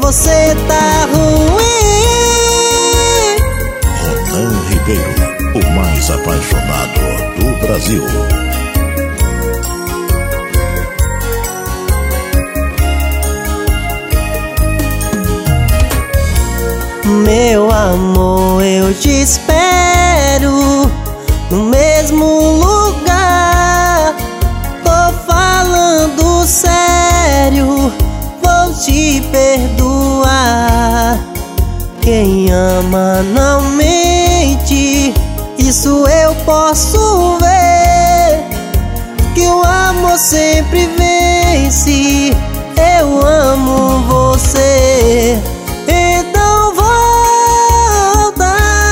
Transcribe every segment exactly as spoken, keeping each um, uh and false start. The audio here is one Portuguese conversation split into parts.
você tá ruim. Ronan Ribeiro, o mais apaixonado do Brasil. Meu amor, eu te espero no mesmo lugar. Tô falando sério, vou te perdoar. Quem ama não mente, isso eu posso ver. Que o amor sempre vence, eu amo você. Então volta,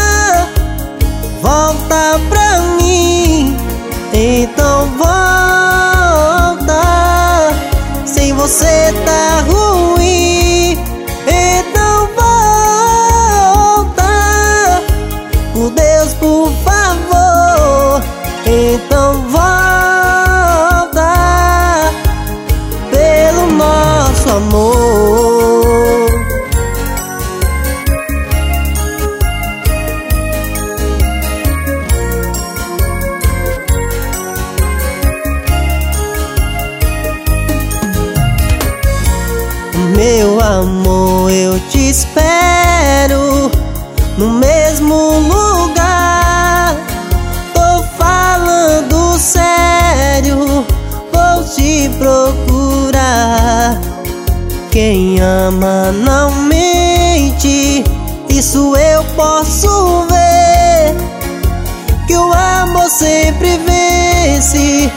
volta pra mim. Então volta, sem você tá ruim. Então volta, por Deus, por favor. Então volta, pelo nosso amor. Meu amor, eu te espero no mesmo lugar. Tô falando sério, vou te procurar. Quem ama não mente, isso eu posso ver. Que o amor sempre vence,